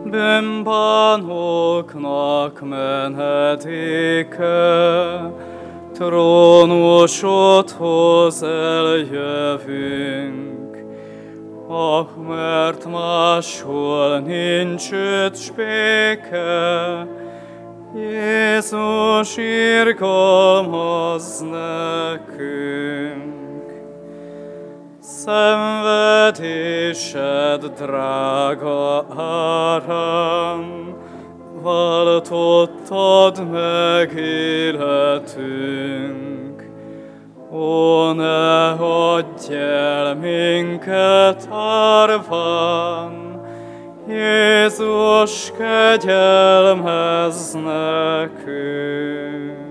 bűnbánóknak menedéke, trónusodhoz eljövünk. Mert máshol nincs őt béke, Jézus irgalmaz nekünk. Szenvedésed drága árán, váltottad meg életünk. Ó, ne hagyj el minket árván, Jézus, kegyelmezz nekünk.